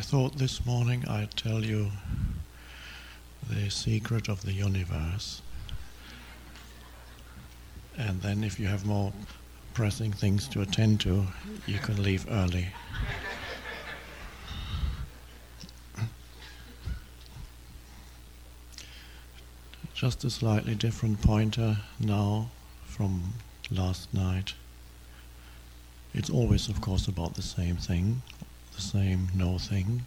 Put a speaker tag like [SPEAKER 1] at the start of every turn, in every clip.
[SPEAKER 1] I thought this morning I'd tell you the secret of the universe, and then if you have more pressing things to attend to, you can leave early. Just a slightly different pointer now from last night. It's always, of course, about the same thing, the same no thing.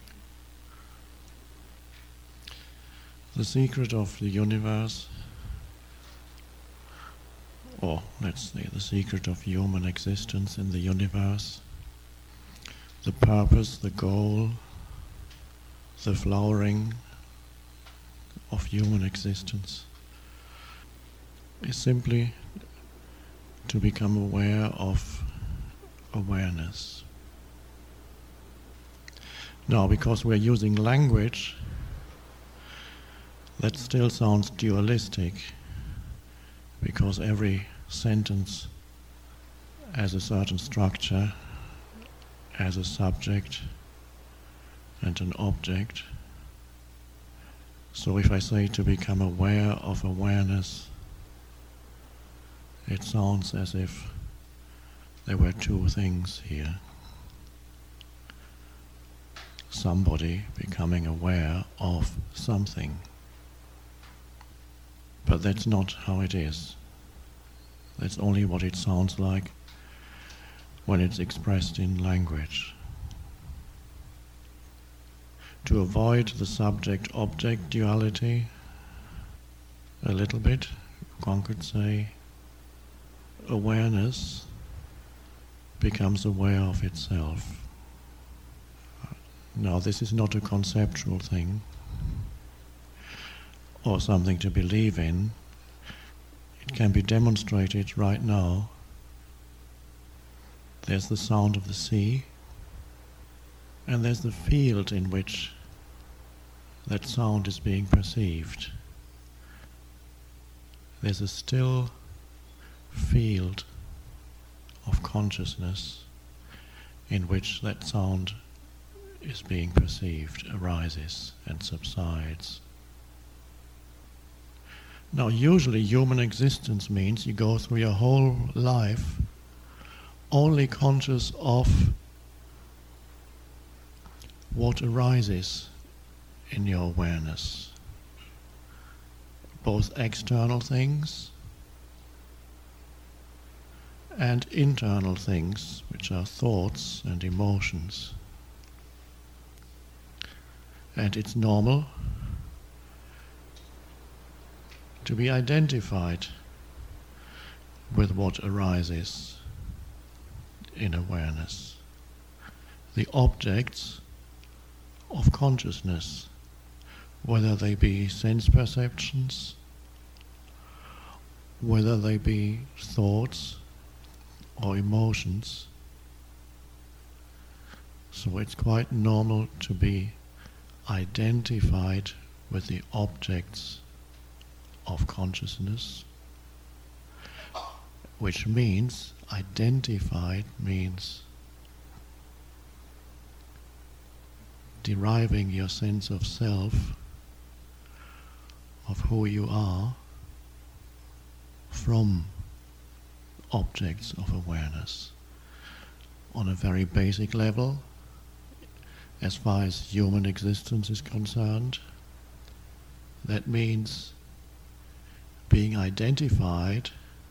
[SPEAKER 1] The secret of the universe, or let's say the secret of human existence in the universe, the purpose, the goal, the flowering of human existence is simply to become aware of awareness. Now, because we're using language, that still sounds dualistic, because every sentence has a certain structure, has a subject and an object. So if I say to become aware of awareness, it sounds as if there were two things here. Somebody becoming aware of something. But that's not how it is. That's only what it sounds like when it's expressed in language. To avoid the subject-object duality a little bit, one could say awareness becomes aware of itself. Now, this is not a conceptual thing or something to believe in. It can be demonstrated right now. There's the sound of the sea, and there's the field in which that sound is being perceived. There's a still field of consciousness in which that sound is being perceived, arises and subsides. Now, usually human existence means you go through your whole life only conscious of what arises in your awareness, both external things and internal things, which are thoughts and emotions. And it's normal to be identified with what arises in awareness, the objects of consciousness, whether they be sense perceptions, whether they be thoughts or emotions. So it's quite normal to be identified with the objects of consciousness, which means identified means deriving your sense of self, of who you are, from objects of awareness. On a very basic level, as far as human existence is concerned, that means being identified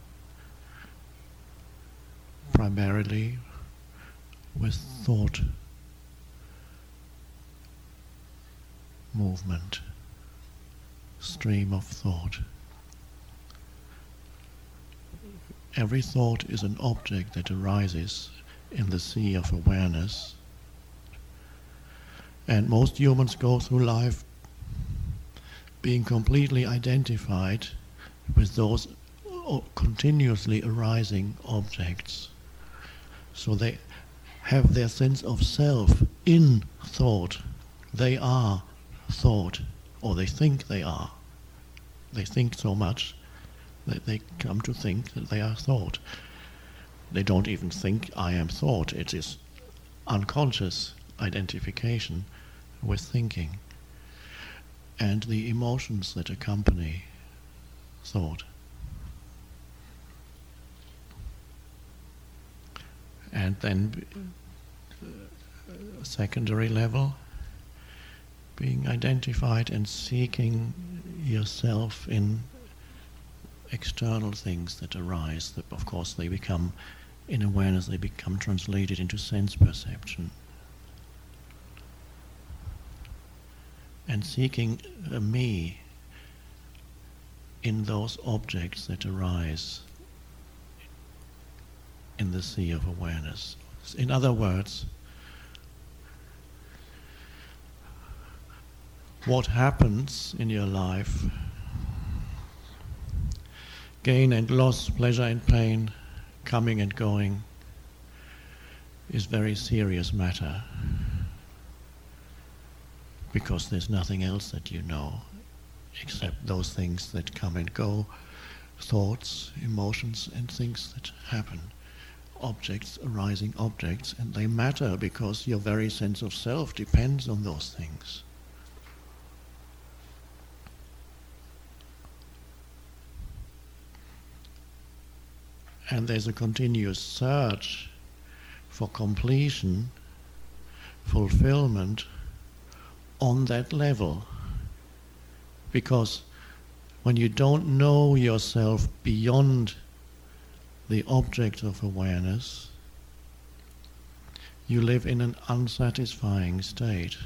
[SPEAKER 1] primarily with thought movement, stream of thought. Every thought is an object that arises in the sea of awareness, and most humans go through life being completely identified with those continuously arising objects. So they have their sense of self in thought. They are thought, or they think they are. They think so much that they come to think that they are thought. They don't even think I am thought. It is unconscious. identification with thinking and the emotions that accompany thought. And then secondary level, being identified and seeking yourself in external things that arise, that of course they become, in awareness, they become translated into sense perception. And seeking a me in those objects that arise in the sea of awareness. In other words, what happens in your life, gain and loss, pleasure and pain, coming and going, is very serious matter, because there's nothing else that you know except those things that come and go, thoughts, emotions, and things that happen, objects, arising objects, and they matter because your very sense of self depends on those things. And there's a continuous search for completion, fulfillment on that level. Because when you don't know yourself beyond the object of awareness, you live in an unsatisfying state.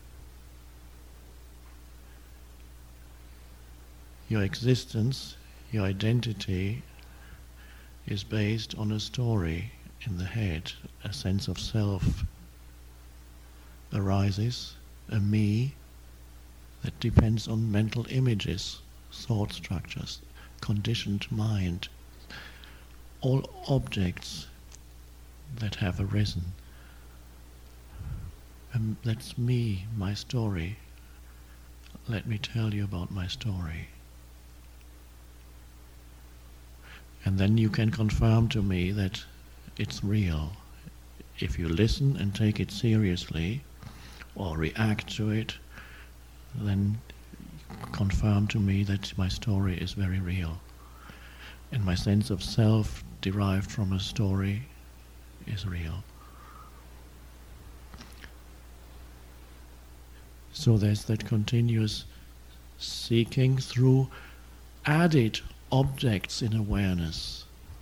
[SPEAKER 1] Your existence, your identity, is based on a story in the head. A sense of self arises, a me that depends on mental images, thought structures, conditioned mind, all objects that have arisen. And that's me, my story. Let me tell you about my story. And then you can confirm to me that it's real. If you listen and take it seriously, or react to it, then confirm to me that my story is very real. And my sense of self derived from a story is real. So there's that continuous seeking through added objects in awareness,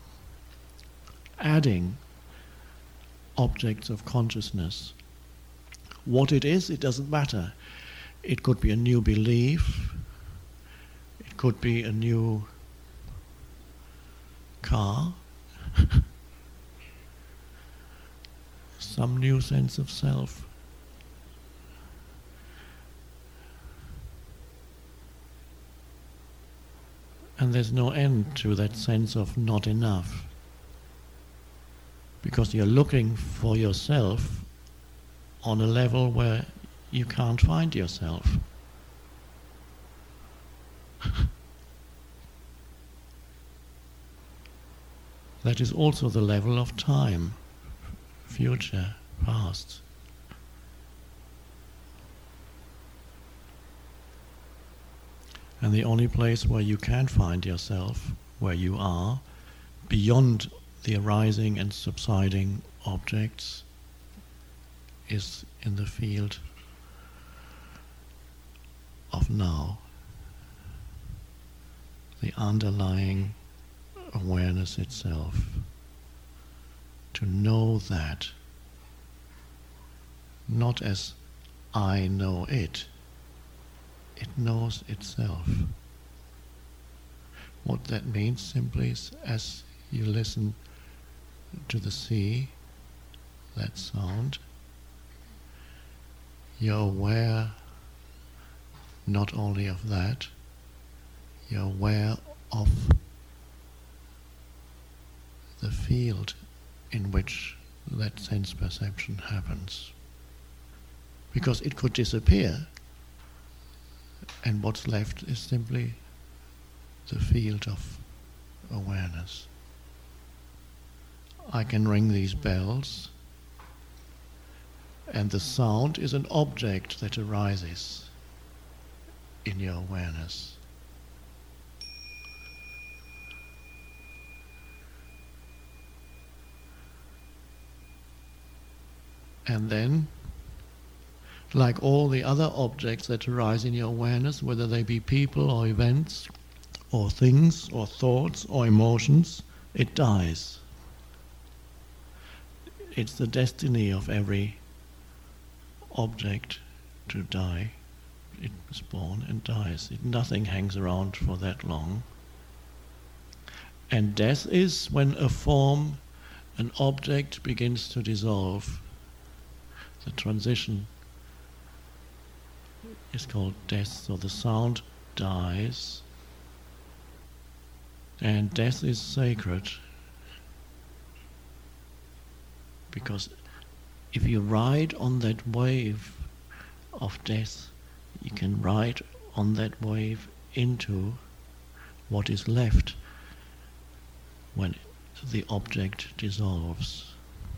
[SPEAKER 1] adding objects of consciousness. What it is, it doesn't matter. It could be a new belief, it could be a new car, some new sense of self. And there's no end to that sense of not enough. Because you're looking for yourself on a level where you can't find yourself. That is also the level of time, future, past. And the only place where you can find yourself, where you are, beyond the arising and subsiding objects, is in the field of now, the underlying awareness itself. To know that, not as I know it, it knows itself. What that means simply is, as you listen to the sea, that sound, you're aware not only of that, you're aware of the field in which that sense perception happens. Because it could disappear, and what's left is simply the field of awareness. I can ring these bells, And the sound is an object that arises in your awareness. And then, like all the other objects that arise in your awareness, whether they be people or events or things or thoughts or emotions, it dies. It's the destiny of every object to die. It is born and dies. Nothing hangs around for that long. And death is when a form, an object begins to dissolve. The transition is called death. So the sound dies. And death is sacred. Because if you ride on that wave of death, you can ride on that wave into what is left when the object dissolves.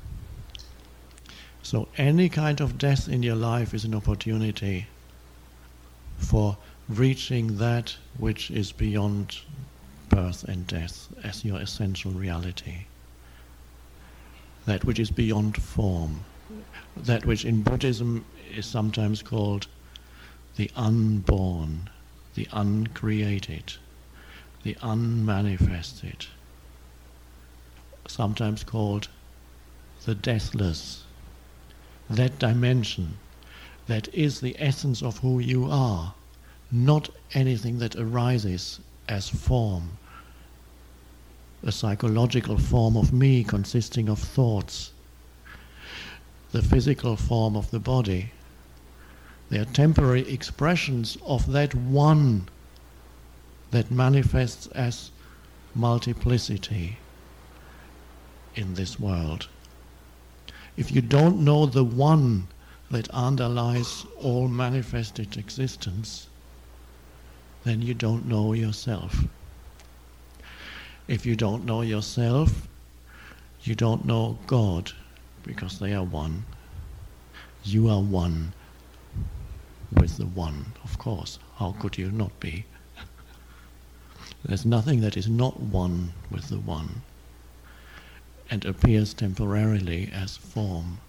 [SPEAKER 1] So any kind of death in your life is an opportunity for reaching that which is beyond birth and death as your essential reality. That which is beyond form. That which in Buddhism is sometimes called the unborn, the uncreated, the unmanifested. Sometimes called the deathless. That dimension, that is the essence of who you are, not anything that arises as form, a psychological form of me consisting of thoughts, the physical form of the body. They are temporary expressions of that one that manifests as multiplicity in this world. If you don't know the one that underlies all manifested existence, then you don't know yourself. If you don't know yourself, you don't know God, because they are one. You are one with the one, of course. How could you not be? There's nothing that is not one with the one and appears temporarily as form.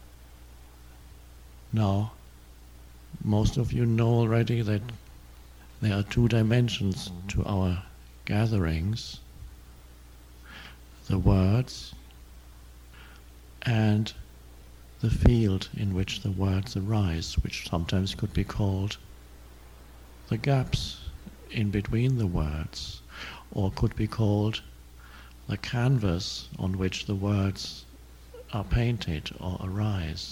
[SPEAKER 1] Now, most of you know already that there are two dimensions to our gatherings: the words and the field in which the words arise, which sometimes could be called the gaps in between the words, or could be called the canvas on which the words are painted or arise.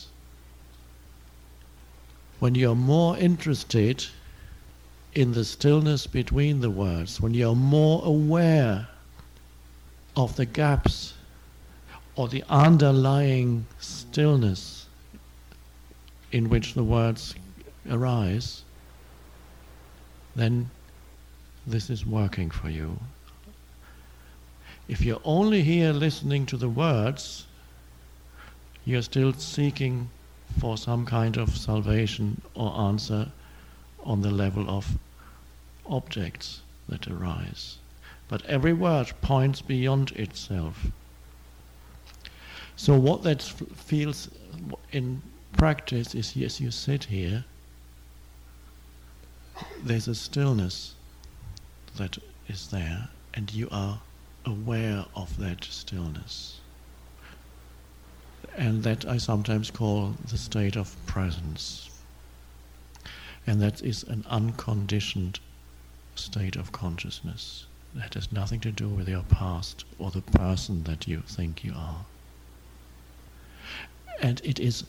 [SPEAKER 1] When you're more interested in the stillness between the words, when you're more aware of the gaps or the underlying stillness in which the words arise, then this is working for you. If you're only here listening to the words, you're still seeking for some kind of salvation or answer on the level of objects that arise. But every word points beyond itself. So what that feels in practice is, yes, you sit here, there's a stillness that is there, and you are aware of that stillness. And that I sometimes call the state of presence. And that is an unconditioned state of consciousness. That has nothing to do with your past or the person that you think you are. And it is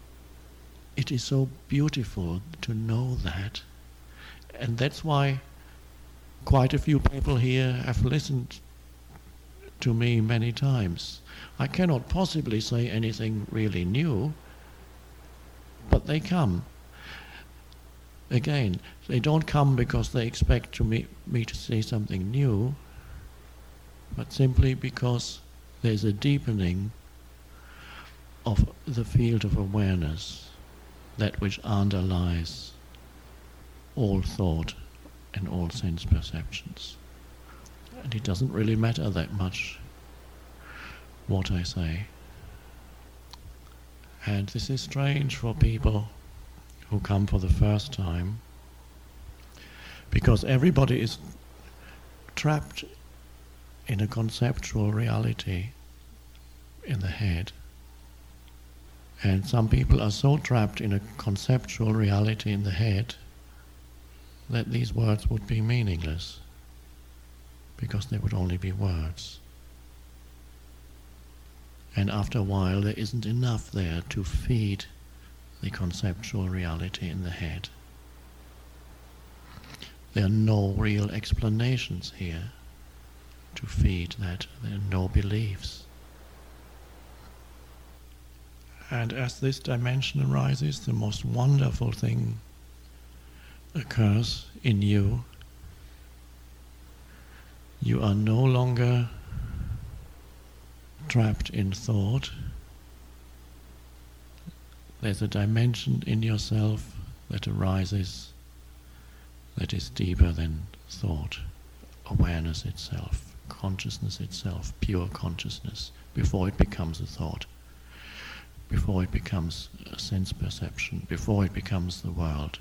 [SPEAKER 1] so beautiful to know that. And that's why quite a few people here have listened to me many times. I cannot possibly say anything really new, but they come. Again, they don't come because they expect me to say something new, but simply because there's a deepening of the field of awareness. that which underlies all thought and all sense perceptions. And it doesn't really matter that much what I say. And this is strange for people who come for the first time, because everybody is trapped in a conceptual reality in the head. And some people are so trapped in a conceptual reality in the head that these words would be meaningless, because they would only be words. And after a while there isn't enough there to feed the conceptual reality in the head. There are no real explanations here to feed that. There are no beliefs. And as this dimension arises, the most wonderful thing occurs in you. You are no longer trapped in thought. There's a dimension in yourself that arises that is deeper than thought, awareness itself, consciousness itself, pure consciousness, before it becomes a thought, before it becomes a sense perception, before it becomes the world.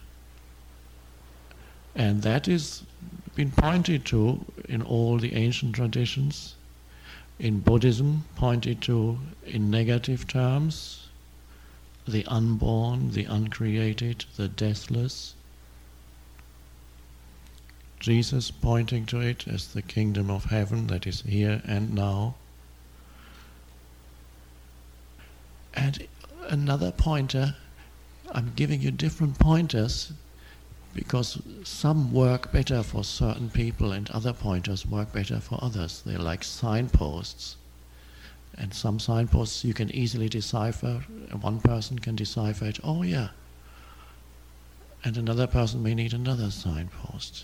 [SPEAKER 1] And that is been pointed to in all the ancient traditions, in Buddhism pointed to in negative terms, the unborn, the uncreated, the deathless. Jesus pointing to it as the kingdom of heaven that is here and now. And another pointer, I'm giving you different pointers because some work better for certain people and other pointers work better for others. They're like signposts. And some signposts you can easily decipher. One person can decipher it, oh yeah. And another person may need another signpost.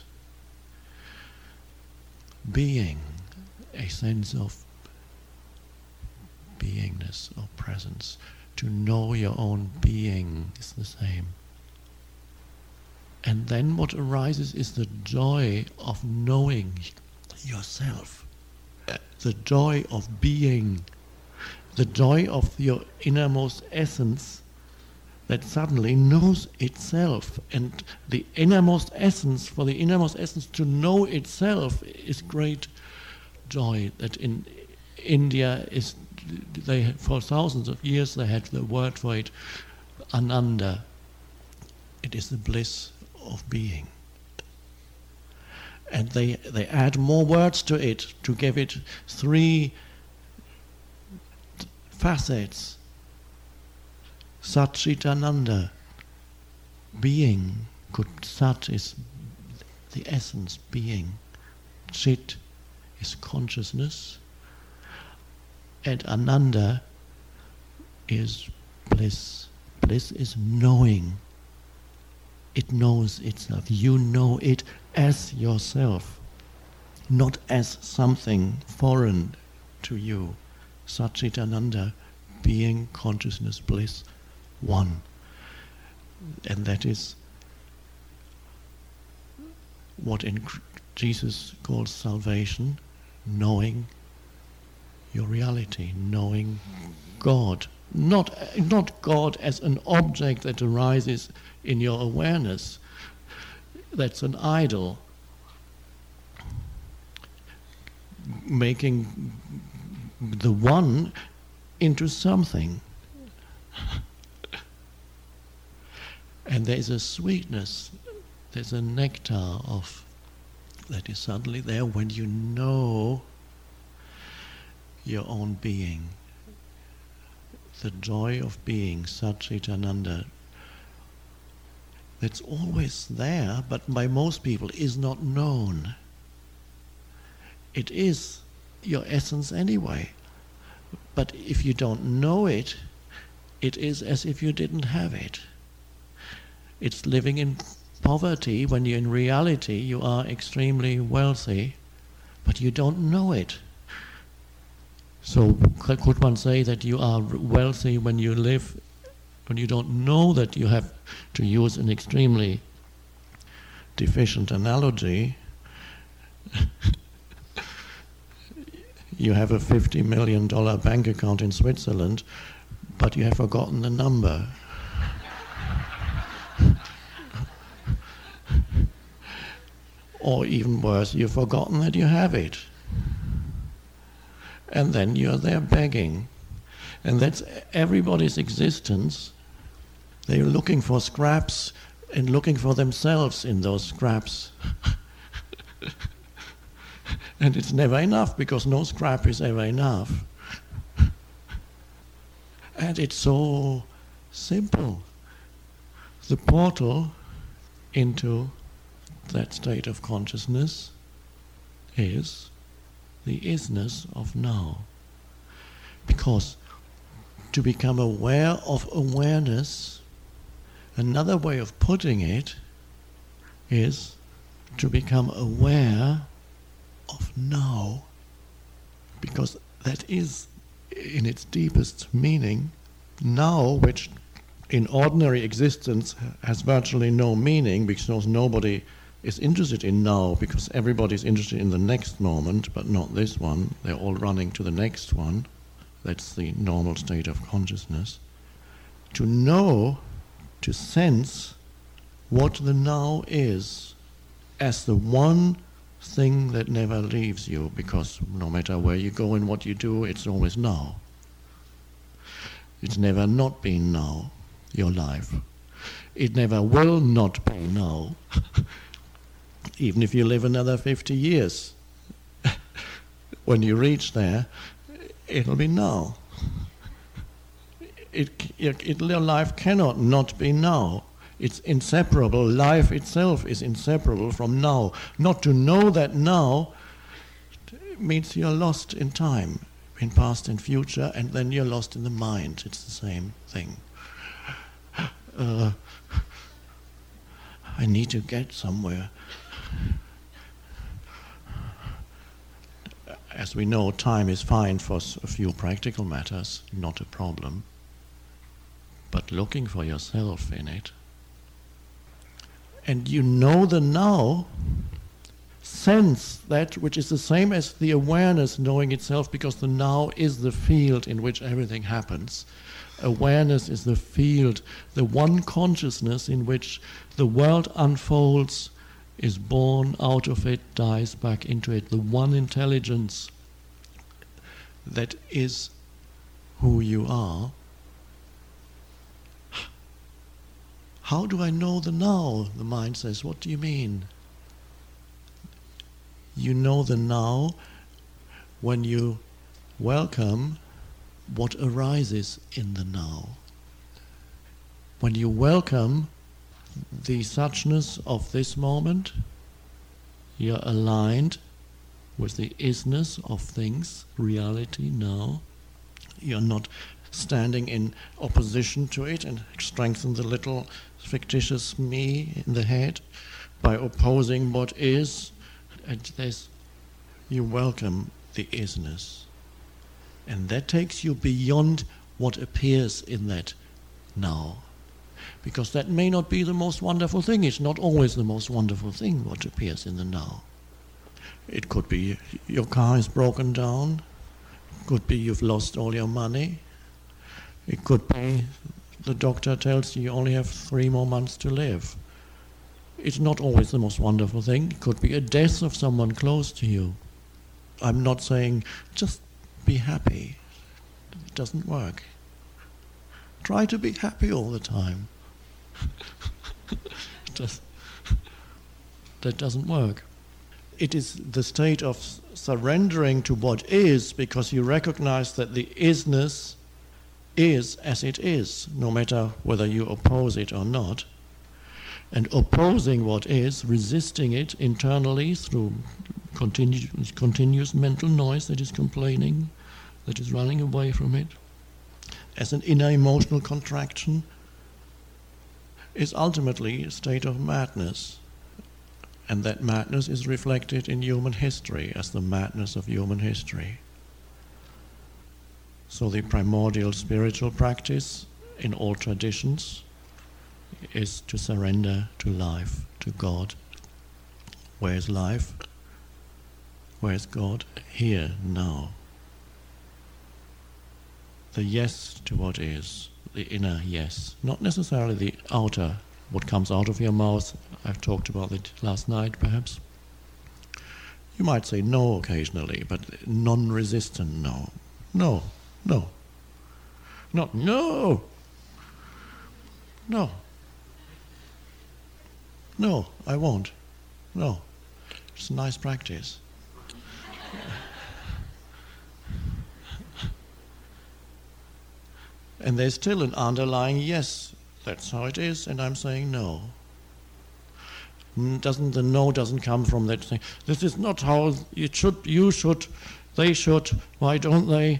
[SPEAKER 1] Being, a sense of beingness or presence. To know your own being is the same. And then what arises is the joy of knowing yourself, the joy of being, the joy of your innermost essence that suddenly knows itself. And the innermost essence, for the innermost essence to know itself is great joy. That in India is, they for thousands of years they had the word for it, ananda. It is the bliss of being. And they add more words to it to give it three facets. Satchitananda, being. Sat is the essence, being. Chit is consciousness. And Ananda is bliss. Bliss is knowing. It knows itself. You know it as yourself, not as something foreign to you. Satchitananda, being, consciousness, bliss, one. And that is what in Jesus calls salvation, knowing your reality, knowing God. Not God as an object that arises in your awareness. That's an idol. Making the one into something. And there's a sweetness, there's a nectar of that is suddenly there when you know your own being. The joy of being, Satchitananda, that's always there, but by most people is not known. It is your essence anyway. But if you don't know it, it is as if you didn't have it. It's living in poverty when in reality you are extremely wealthy, but you don't know it. So could one say that you are wealthy when you live When you don't know that you have, to use an extremely deficient analogy, you have a $50 million bank account in Switzerland, but you have forgotten the number. Or even worse, you've forgotten that you have it. And then you're there begging. And that's everybody's existence. They're looking for scraps and looking for themselves in those scraps. And it's never enough, because no scrap is ever enough. And it's so simple. The portal into that state of consciousness is the isness of now. Because to become aware of awareness, another way of putting it is to become aware of now. Because that is, in its deepest meaning, now, which in ordinary existence has virtually no meaning, because nobody is interested in now, because everybody's interested in the next moment, but not this one. They're all running to the next one. That's the normal state of consciousness. To know, to sense what the now is as the one thing that never leaves you, because no matter where you go and what you do, it's always now. It's never not been now, your life. It never will not be now. Even if you live another 50 years, when you reach there, it'll be now. Your life cannot not be now. It's inseparable. Life itself is inseparable from now. Not to know that now means you're lost in time, in past and future, and then you're lost in the mind. It's the same thing. I need to get somewhere. As we know, time is fine for a few practical matters, not a problem. But looking for yourself in it. And you know the now, sense that which is the same as the awareness knowing itself, because the now is the field in which everything happens. Awareness is the field, the one consciousness in which the world unfolds, is born out of it, dies back into it. The one intelligence that is who you are. How do I know the now? The mind says, what do you mean? You know the now when you welcome what arises in the now. When you welcome the suchness of this moment, you're aligned with the isness of things, reality now. You're not standing in opposition to it and strengthen the little fictitious me in the head by opposing what is. And this, you welcome the isness. And that takes you beyond what appears in that now. Because that may not be the most wonderful thing. It's not always the most wonderful thing what appears in the now. It could be your car is broken down. It could be you've lost all your money. It could be the doctor tells you only have 3 more months to live. It's not always the most wonderful thing. It could be a death of someone close to you. I'm not saying just be happy. It doesn't work. Try to be happy all the time. That doesn't work. It is the state of surrendering to what is, because you recognize that the isness is as it is, no matter whether you oppose it or not. And opposing what is, resisting it internally through continuous mental noise that is complaining, that is running away from it, as an inner emotional contraction, is ultimately a state of madness. And that madness is reflected in human history as the madness of human history. So the primordial spiritual practice in all traditions is to surrender to life, to God. Where is life? Where is God? Here, now. The yes to what is, the inner yes, not necessarily the outer, what comes out of your mouth. I've talked about it last night, perhaps. You might say no occasionally, but non-resistant no. No, no. Not no. No. No, I won't. No. It's a nice practice. And there's still an underlying yes, that's how it is, and I'm saying no. The no doesn't come from that thing. This is not how it should, you should, they should, why don't they?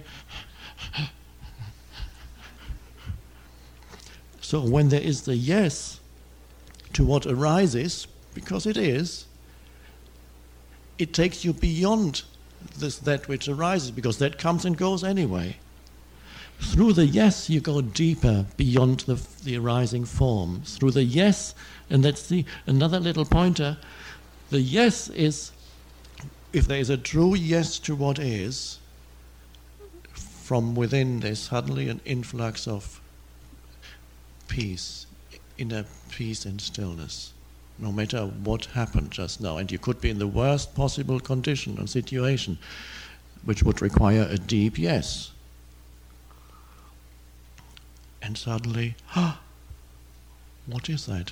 [SPEAKER 1] So when there is the yes to what arises, because it is, it takes you beyond that which arises, because that comes and goes anyway. Through the yes, you go deeper beyond the arising form. Through the yes, and that's another little pointer, the yes is, if there is a true yes to what is, from within there's suddenly an influx of peace, inner peace and stillness, no matter what happened just now. And you could be in the worst possible condition and situation, which would require a deep yes. And suddenly, what is that?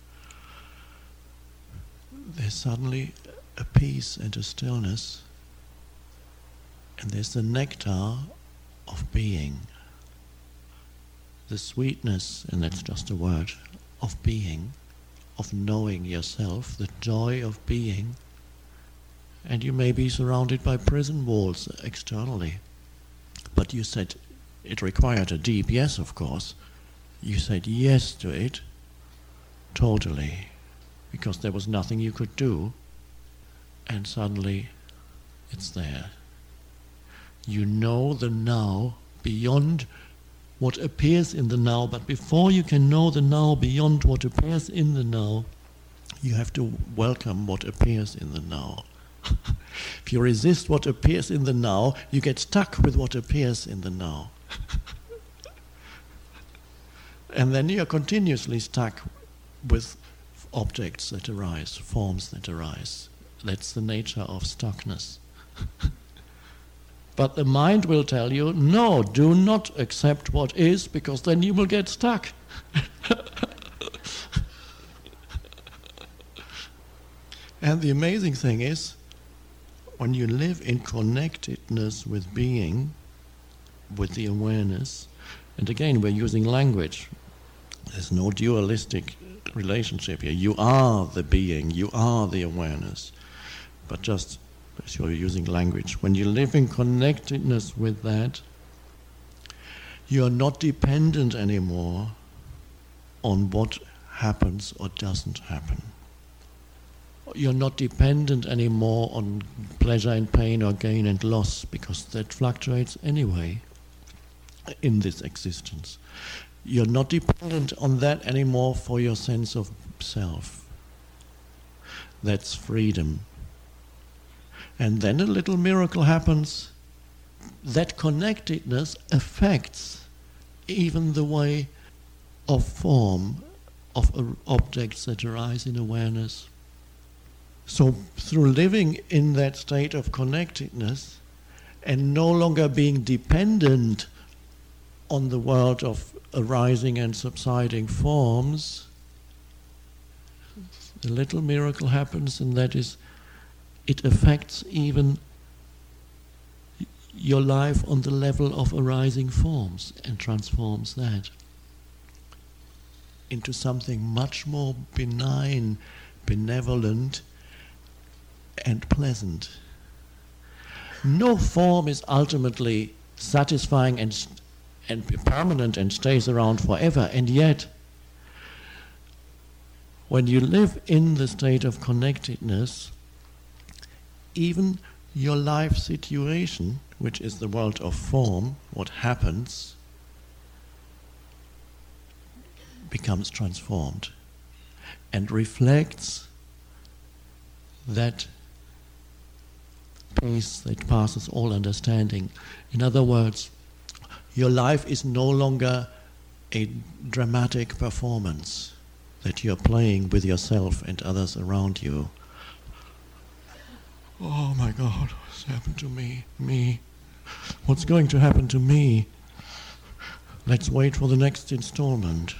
[SPEAKER 1] There's suddenly a peace and a stillness, and there's the nectar of being, the sweetness, and that's just a word, of being, of knowing yourself, the joy of being. And you may be surrounded by prison walls externally, but you said it required a deep yes, of course. You said yes to it, totally, because there was nothing you could do, and suddenly it's there. You know the now beyond what appears in the now, but before you can know the now beyond what appears in the now, you have to welcome what appears in the now. If you resist what appears in the now, you get stuck with what appears in the now. And then you are continuously stuck with objects that arise, forms that arise. That's the nature of stuckness. But the mind will tell you, no, do not accept what is, because then you will get stuck. And the amazing thing is, when you live in connectedness with being, with the awareness, and again we're using language, there's no dualistic relationship here. You are the being, you are the awareness. But just as you're using language, when you live in connectedness with that, you're not dependent anymore on what happens or doesn't happen. You're not dependent anymore on pleasure and pain or gain and loss, because that fluctuates anyway in this existence. You're not dependent on that anymore for your sense of self. That's freedom. And then a little miracle happens. That connectedness affects even the way of form of objects that arise in awareness. So through living in that state of connectedness and no longer being dependent on the world of arising and subsiding forms, a little miracle happens, and that is, it affects even your life on the level of arising forms and transforms that into something much more benign, benevolent, and pleasant. No form is ultimately satisfying and permanent and stays around forever, and yet when you live in the state of connectedness, even your life situation, which is the world of form, what happens, becomes transformed and reflects that peace that passes all understanding. In other words, your life is no longer a dramatic performance that you're playing with yourself and others around you. Oh my God, what's happened to me? Me. What's going to happen to me? Let's wait for the next installment.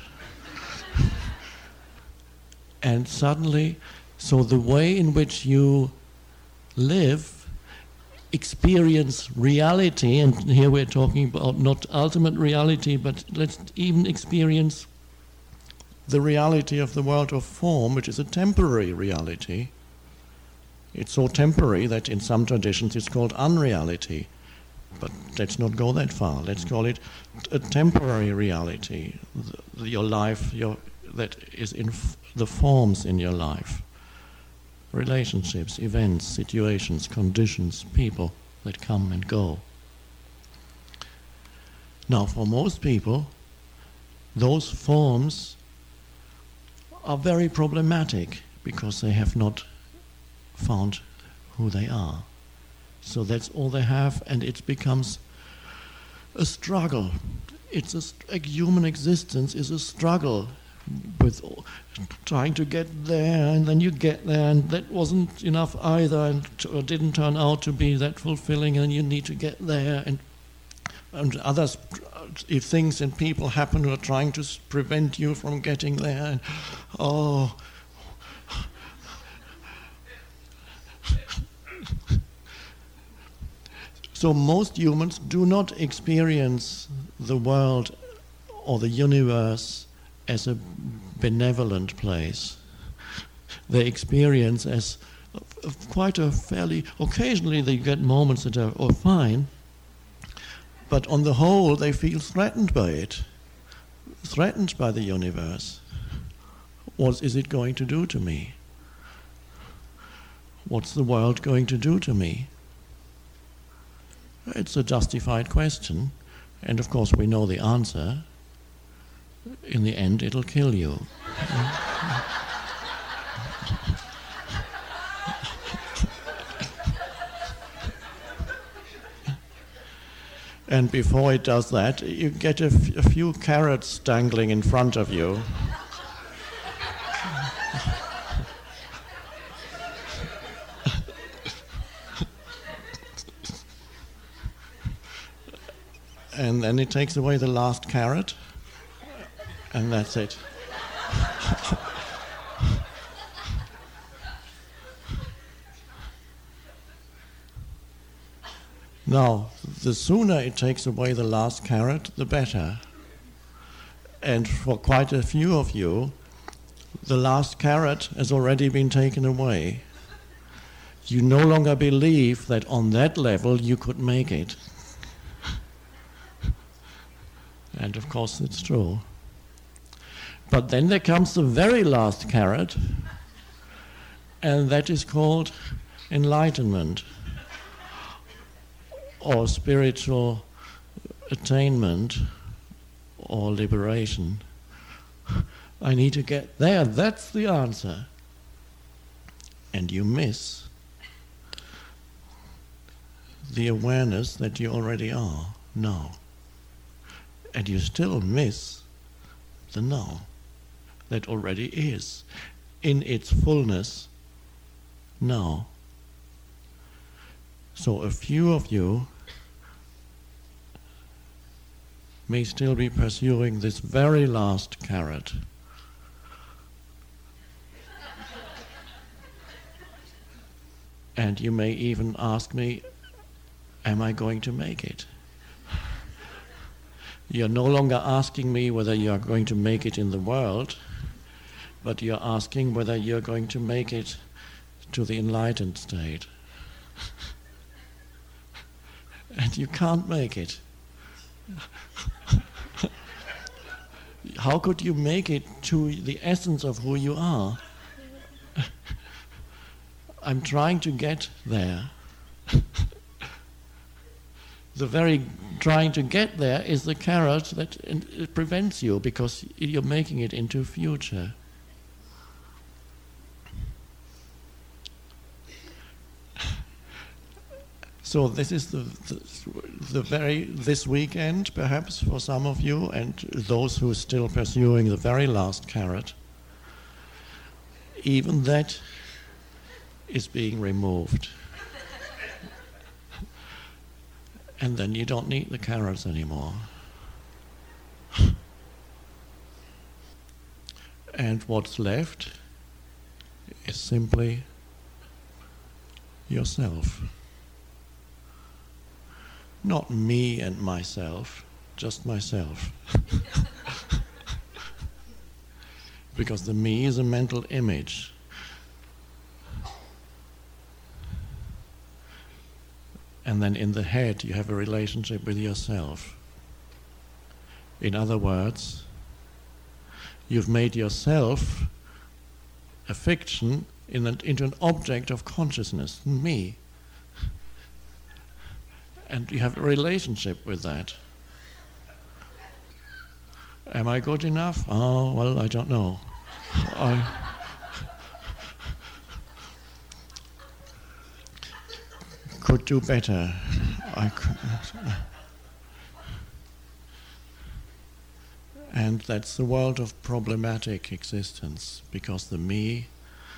[SPEAKER 1] And suddenly, so the way in which you live, experience reality, and here we're talking about not ultimate reality, but let's even experience the reality of the world of form, which is a temporary reality. It's so temporary that in some traditions it's called unreality. But let's not go that far. Let's call it a temporary reality. Your life, that is in the forms in your life. Relationships, events, situations, conditions, people that come and go. Now, for most people, those forms are very problematic because they have not found who they are. So that's all they have, and it becomes a struggle. A human existence is a struggle with trying to get there, and then you get there, and that wasn't enough either, or didn't turn out to be that fulfilling, and you need to get there, and others, if things and people happen who are trying to prevent you from getting there, and So most humans do not experience the world or the universe as a benevolent place. They experience as quite a fairly, occasionally they get moments that are fine, but on the whole they feel threatened by it, threatened by the universe. What is it going to do to me? What's the world going to do to me? It's a justified question, and of course we know the answer. In the end, it'll kill you. And before it does that, you get a few carrots dangling in front of you. And then it takes away the last carrot, and that's it. Now, the sooner it takes away the last carrot, the better. And for quite a few of you, the last carrot has already been taken away. You no longer believe that on that level you could make it. And of course it's true. But then there comes the very last carrot, and that is called enlightenment or spiritual attainment or liberation. I need to get there, that's the answer. And you miss the awareness that you already are now. And you still miss the now that already is in its fullness now. So a few of you may still be pursuing this very last carrot. And you may even ask me, am I going to make it? You're no longer asking me whether you're going to make it in the world, but you're asking whether you're going to make it to the enlightened state. And you can't make it. How could you make it to the essence of who you are? I'm trying to get there. the very trying to get there is the carrot that it prevents you, because you're making it into future. So this is this weekend, perhaps for some of you, and those who are still pursuing the very last carrot, even that is being removed. And then you don't need the carrots anymore. And what's left is simply yourself. Not me and myself, just myself. Because the me is a mental image. And then in the head you have a relationship with yourself. In other words, you've made yourself a fiction into an object of consciousness, me. And you have a relationship with that. Am I good enough? Oh, well, I don't know. I could do better. And that's the world of problematic existence, because the me,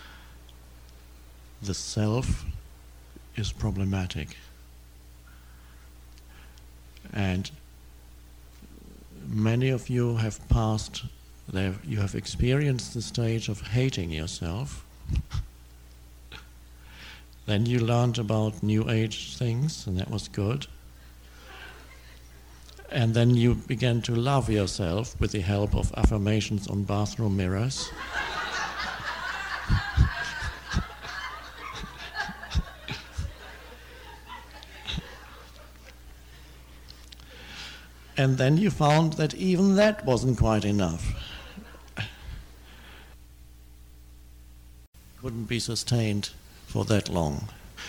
[SPEAKER 1] the self, is problematic. And many of you have passed there, you have experienced the stage of hating yourself. Then you learned about New Age things, and that was good. And then you began to love yourself with the help of affirmations on bathroom mirrors. And then you found that even that wasn't quite enough. Couldn't be sustained for that long.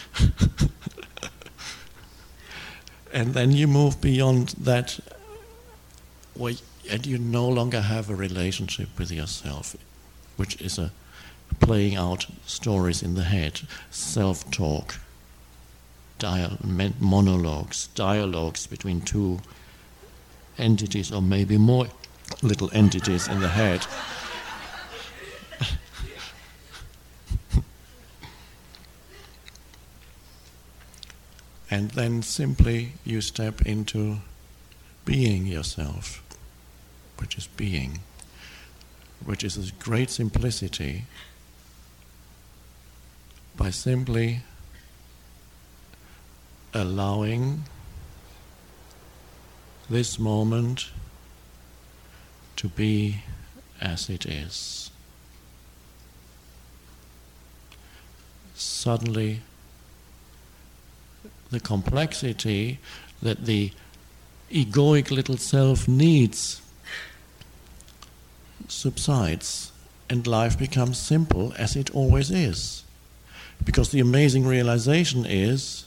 [SPEAKER 1] And then you move beyond that, and you no longer have a relationship with yourself, which is a playing out stories in the head, self-talk, monologues, dialogues between two entities, or maybe more little entities in the head. And then simply you step into being yourself, which is being, which is a great simplicity, by simply allowing this moment to be as it is. Suddenly, the complexity that the egoic little self needs subsides, and life becomes simple as it always is. Because the amazing realization is,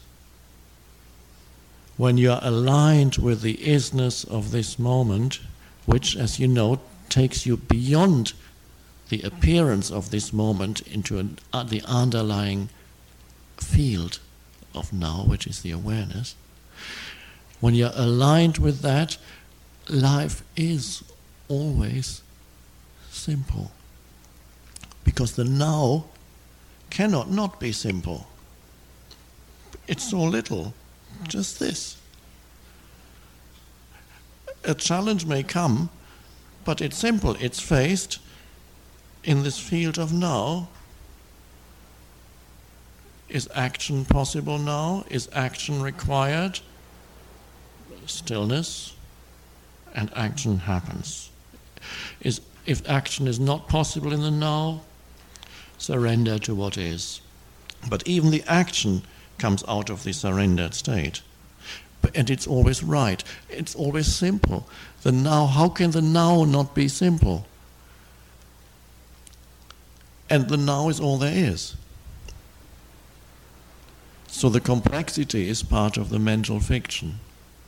[SPEAKER 1] when you are aligned with the isness of this moment, which, as you know, takes you beyond the appearance of this moment into the underlying field of now, which is the awareness. When you're aligned with that, life is always simple. Because the now cannot not be simple. It's so little, just this. A challenge may come, but it's simple. It's faced in this field of now. Is action possible now? Is action required? Stillness, and action happens. If action is not possible in the now, surrender to what is. But even the action comes out of the surrendered state. And it's always right. It's always simple. The now, how can the now not be simple? And the now is all there is. So the complexity is part of the mental fiction.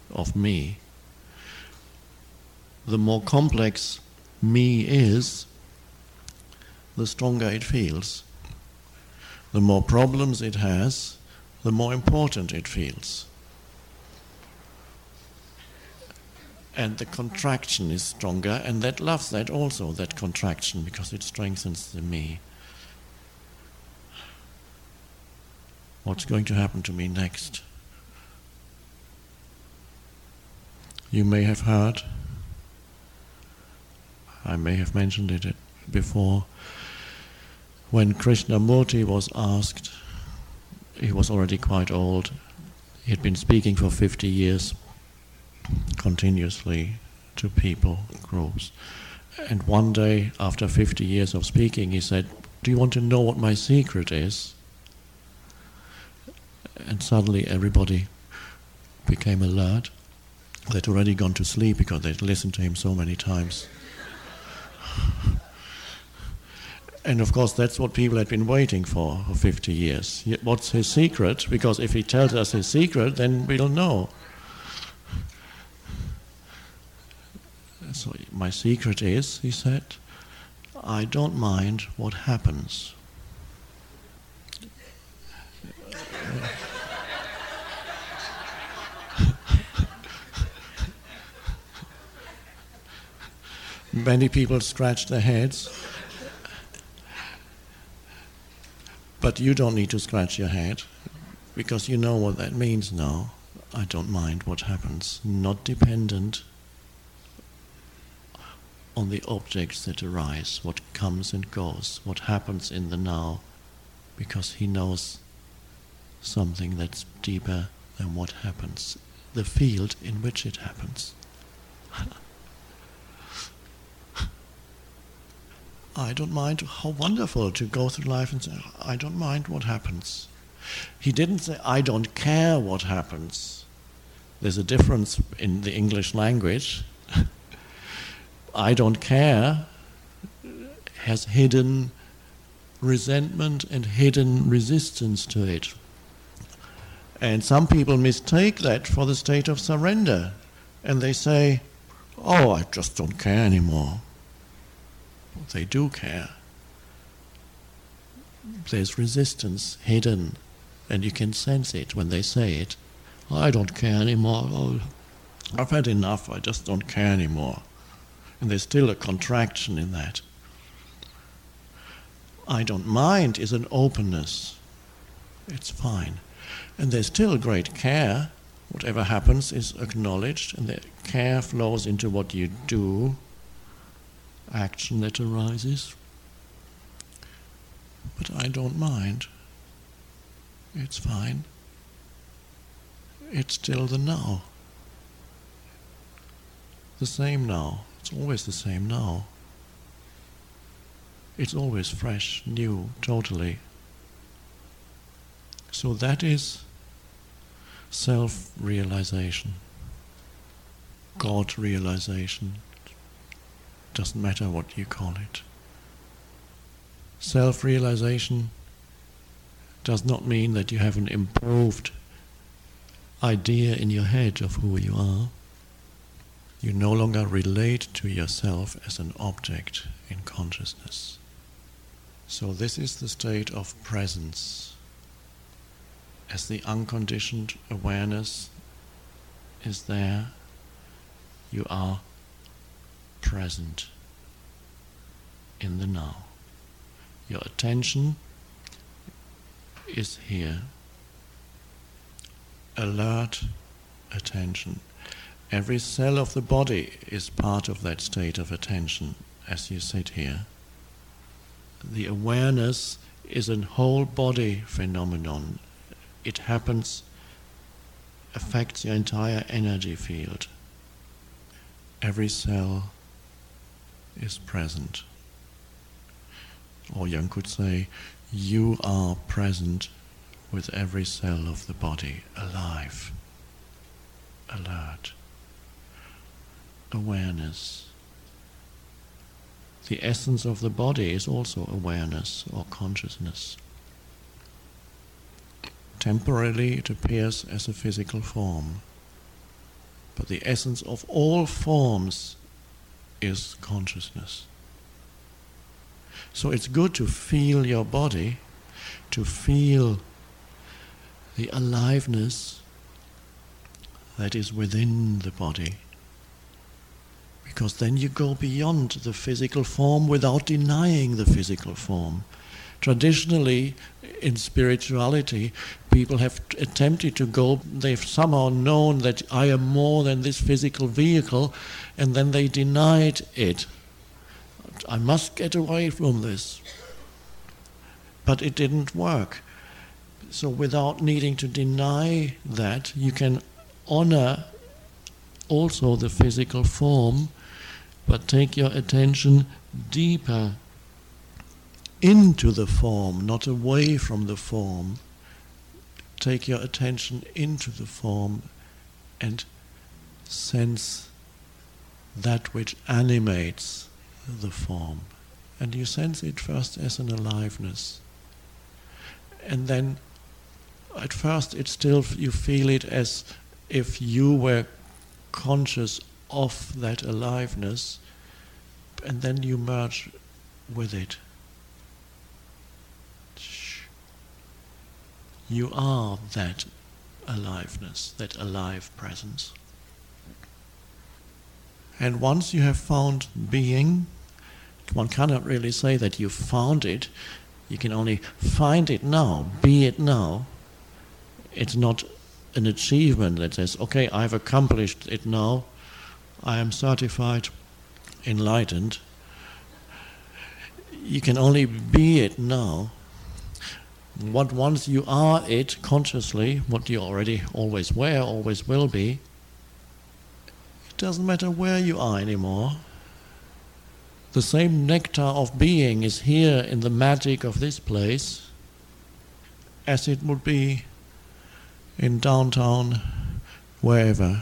[SPEAKER 1] of me. The more complex me is, the stronger it feels. The more problems it has, the more important it feels. And the contraction is stronger, and that loves that also, that contraction, because it strengthens the me. What's going to happen to me next? You may have heard, I may have mentioned it before, when Krishnamurti was asked, he was already quite old, he had been speaking for 50 years, continuously to people, groups. And one day, after 50 years of speaking, he said, "Do you want to know what my secret is?" And suddenly everybody became alert. They'd already gone to sleep because they'd listened to him so many times. And of course that's what people had been waiting for 50 years. What's his secret? Because if he tells us his secret, then we'll know. So my secret is, he said, I don't mind what happens. Many people scratch their heads, but you don't need to scratch your head, because you know what that means now. I don't mind what happens, not dependent on the objects that arise, what comes and goes, what happens in the now, because he knows something that's deeper than what happens, the field in which it happens. I don't mind. How wonderful to go through life and say, I don't mind what happens. He didn't say, I don't care what happens. There's a difference in the English language. I don't care has hidden resentment and hidden resistance to it. And some people mistake that for the state of surrender. And they say, oh, I just don't care anymore. They do care. There's resistance hidden, and you can sense it when they say it. I don't care anymore. Oh, I've had enough. I just don't care anymore. And there's still a contraction in that. I don't mind is an openness. It's fine. And there's still great care. Whatever happens is acknowledged, and the care flows into what you do, action that arises. But I don't mind. It's fine. It's still the now. The same now. It's always the same now. It's always fresh, new, totally. So that is self-realization, God-realization. Doesn't matter what you call it. Self-realization does not mean that you have an improved idea in your head of who you are. You no longer relate to yourself as an object in consciousness. So this is the state of presence. As the unconditioned awareness is there, you are present in the now. Your attention is here. Alert attention. Every cell of the body is part of that state of attention as you sit here. The awareness is a whole body phenomenon. It happens, affects your entire energy field. Every cell is present. Or one could say, you are present with every cell of the body, alive, alert, awareness. The essence of the body is also awareness or consciousness. Temporarily it appears as a physical form. But the essence of all forms is consciousness. So it's good to feel your body, to feel the aliveness that is within the body. Because then you go beyond the physical form without denying the physical form. Traditionally, in spirituality, people have attempted to go, they've somehow known that I am more than this physical vehicle, and then they denied it. I must get away from this. But it didn't work. So without needing to deny that, you can honor also the physical form, but take your attention deeper into the form, not away from the form. Take your attention into the form and sense that which animates the form. And you sense it first as an aliveness. And then at first it's still, you feel it as if you were conscious of that aliveness, and then you merge with it. You are that aliveness, that alive presence. And once you have found being, one cannot really say that you found it. You can only find it now, be it now. It's not an achievement that says, okay, I've accomplished it now, I am certified enlightened. You can only be it now. What once you are it consciously, what you already always were, always will be, it doesn't matter where you are anymore. The same nectar of being is here in the magic of this place as it would be in downtown, wherever.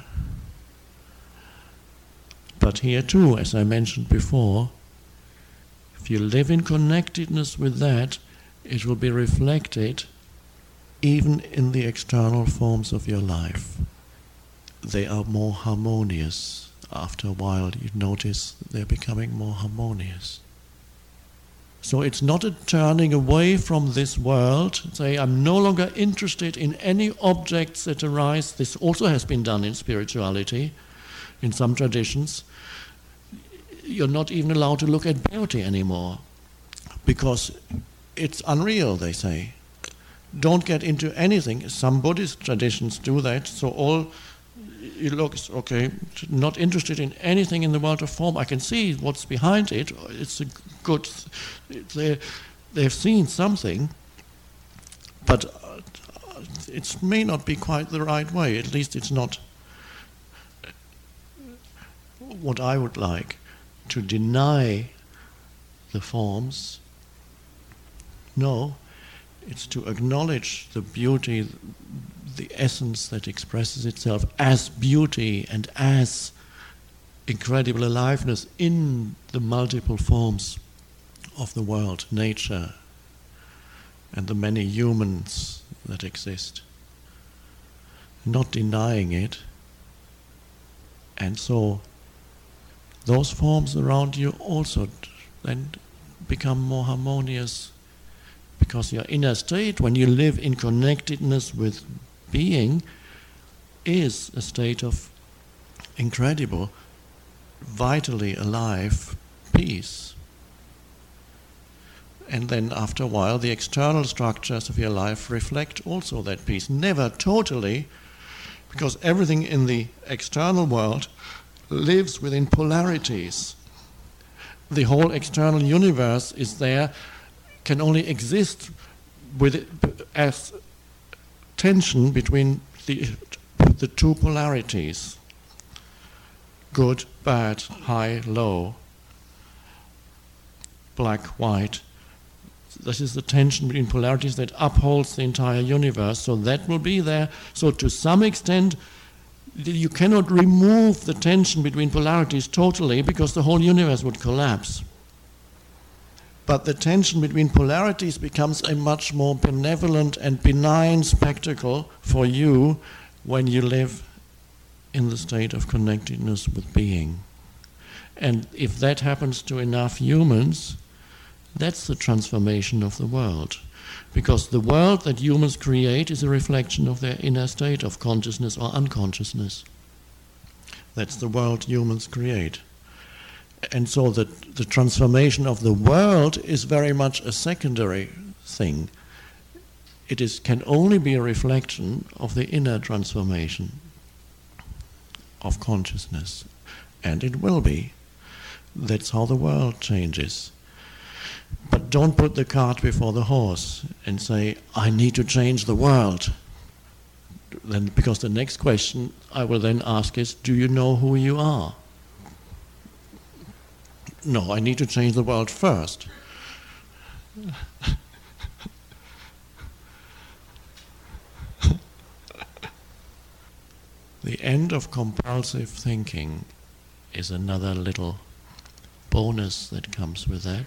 [SPEAKER 1] But here too, as I mentioned before, if you live in connectedness with that, it will be reflected even in the external forms of your life. They are more harmonious. After a while you notice they're becoming more harmonious. So it's not a turning away from this world, say I'm no longer interested in any objects that arise. This also has been done in spirituality, in some traditions. You're not even allowed to look at beauty anymore, because it's unreal, they say. Don't get into anything. Some Buddhist traditions do that, so all you look, okay, not interested in anything in the world of form. I can see what's behind it. It's a good, they've seen something, but it may not be quite the right way. At least it's not what I would like, to deny the forms. No, it's to acknowledge the beauty, the essence that expresses itself as beauty and as incredible aliveness in the multiple forms of the world, nature, and the many humans that exist. Not denying it. And so those forms around you also then become more harmonious, because your inner state, when you live in connectedness with being, is a state of incredible, vitally alive peace. And then after a while, the external structures of your life reflect also that peace. Never totally, because everything in the external world lives within polarities. The whole external universe is there, can only exist with it as tension between the two polarities, good, bad, high, low, black, white. This is the tension between polarities that upholds the entire universe, so that will be there. So to some extent, you cannot remove the tension between polarities totally, because the whole universe would collapse. But the tension between polarities becomes a much more benevolent and benign spectacle for you when you live in the state of connectedness with being. And if that happens to enough humans, that's the transformation of the world. Because the world that humans create is a reflection of their inner state of consciousness or unconsciousness. That's the world humans create. And so the transformation of the world is very much a secondary thing. It can only be a reflection of the inner transformation of consciousness. And it will be. That's how the world changes. But don't put the cart before the horse and say, I need to change the world. Then, because the next question I will then ask is, do you know who you are? No, I need to change the world first. The end of compulsive thinking is another little bonus that comes with that.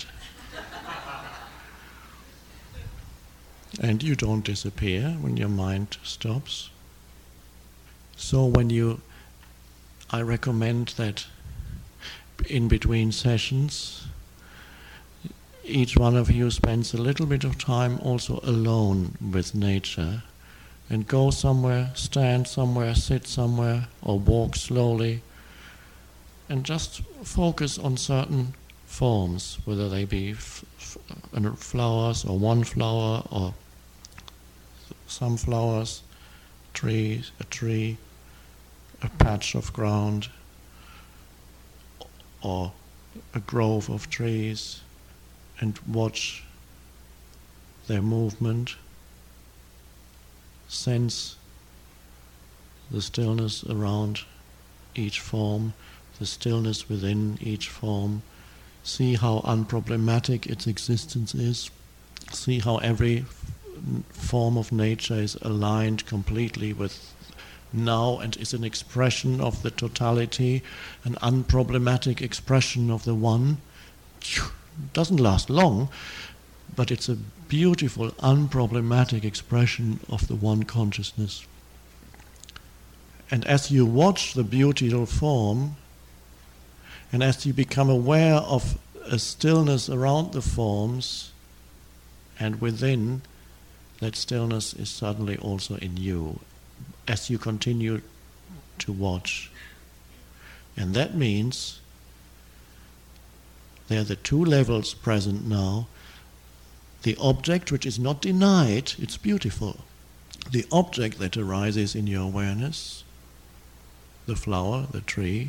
[SPEAKER 1] And you don't disappear when your mind stops. So I recommend that in between sessions, each one of you spends a little bit of time also alone with nature, and go somewhere, stand somewhere, sit somewhere, or walk slowly, and just focus on certain forms, whether they be flowers, or one flower, or some flowers, trees, a tree, a patch of ground, or a grove of trees, and watch their movement. Sense the stillness around each form, the stillness within each form. See how unproblematic its existence is. See how every form of nature is aligned completely with now and is an expression of the totality, an unproblematic expression of the one. Doesn't last long, but it's a beautiful, unproblematic expression of the one consciousness. And as you watch the beautiful form, and as you become aware of a stillness around the forms, and within, that stillness is suddenly also in you, as you continue to watch. And that means there are the two levels present now. The object which is not denied, it's beautiful. The object that arises in your awareness, the flower, the tree,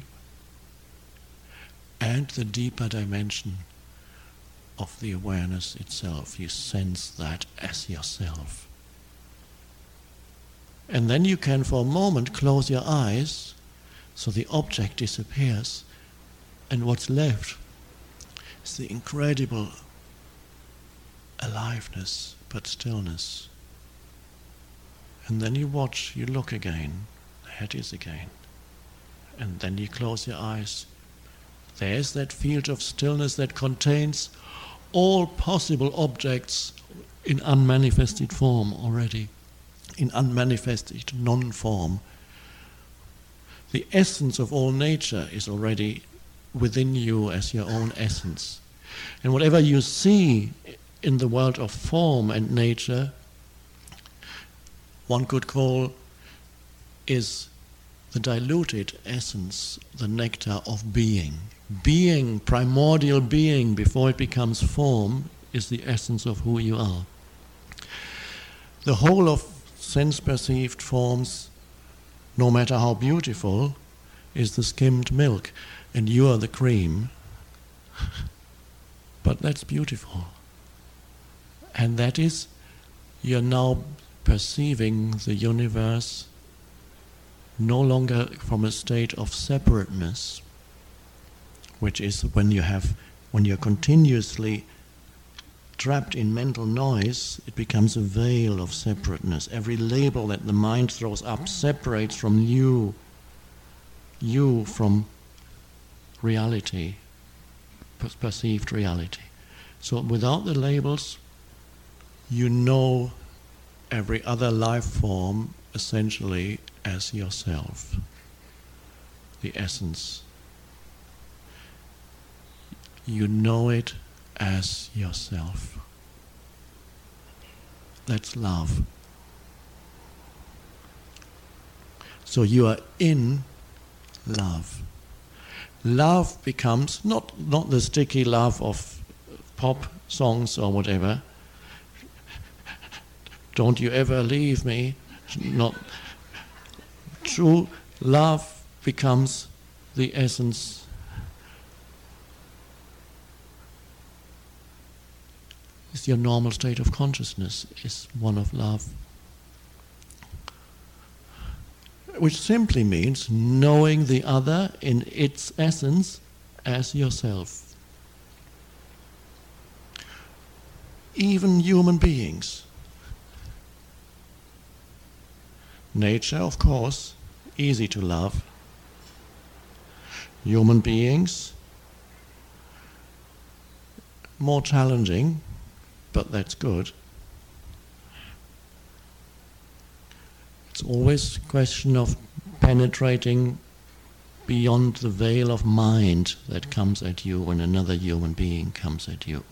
[SPEAKER 1] and the deeper dimension of the awareness itself. You sense that as yourself. And then you can for a moment close your eyes so the object disappears, and what's left is the incredible aliveness but stillness. And then you watch, you look again, there it is again. And then you close your eyes. There's that field of stillness that contains all possible objects in unmanifested form already, in unmanifested non-form. The essence of all nature is already within you as your own essence. And whatever you see in the world of form and nature, one could call is the diluted essence, the nectar of being. Being, primordial being, before it becomes form, is the essence of who you are. The whole of sense-perceived forms, no matter how beautiful, is the skimmed milk, and you are the cream. But that's beautiful. And that is, you're now perceiving the universe no longer from a state of separateness, which is when you're continuously trapped in mental noise, it becomes a veil of separateness. Every label that the mind throws up separates from you from reality, perceived reality. So without the labels, you know every other life form essentially as yourself. the essence. You know it as yourself. That's love. So you are in love. Love becomes not the sticky love of pop songs or whatever. Don't you ever leave me. Not true love becomes the essence. It's your normal state of consciousness, is one of love. Which simply means knowing the other in its essence as yourself. Even human beings. Nature, of course, easy to love. Human beings, more challenging, but that's good. It's always a question of penetrating beyond the veil of mind that comes at you when another human being comes at you.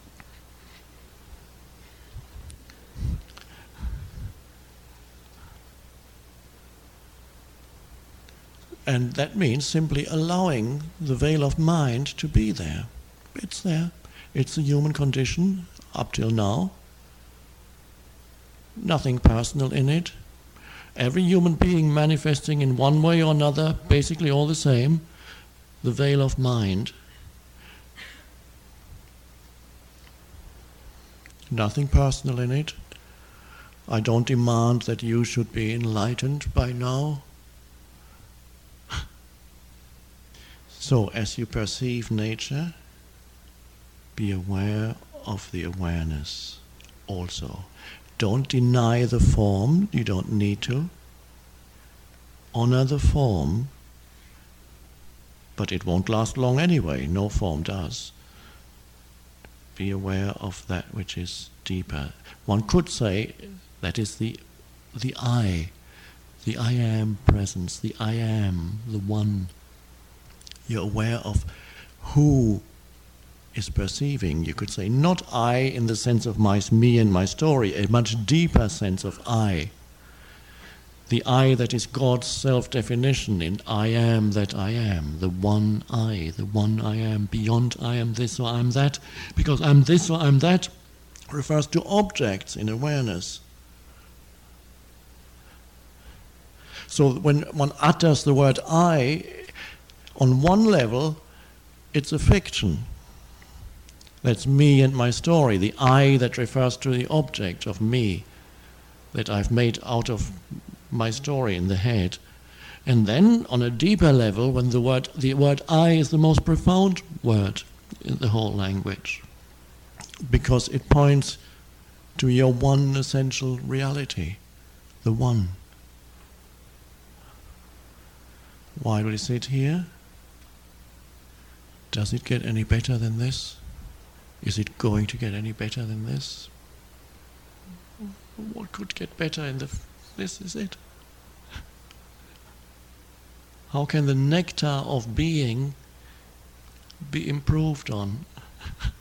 [SPEAKER 1] And that means simply allowing the veil of mind to be there. It's there. It's a human condition up till now. Nothing personal in it. Every human being manifesting in one way or another, basically all the same, the veil of mind. Nothing personal in it. I don't demand that you should be enlightened by now. So, as you perceive nature, be aware of the awareness also. Don't deny the form, you don't need to. Honor the form, but it won't last long anyway, no form does. Be aware of that which is deeper. One could say that is the I am presence, the I am, the one. You're aware of who is perceiving. You could say not I in the sense of me and my story, a much deeper sense of I. The I that is God's self-definition in I am that I am, the one I am, beyond I am this or I am that, because I'm this or I'm that refers to objects in awareness. So when one utters the word I, on one level, it's a fiction. That's me and my story, the I that refers to the object of me that I've made out of my story in the head. And then, on a deeper level, when the word I is the most profound word in the whole language, because it points to your one essential reality, the one. Why do we sit here? Does it get any better than this? Is it going to get any better than this? What could get better in this is it? How can the nectar of being be improved on?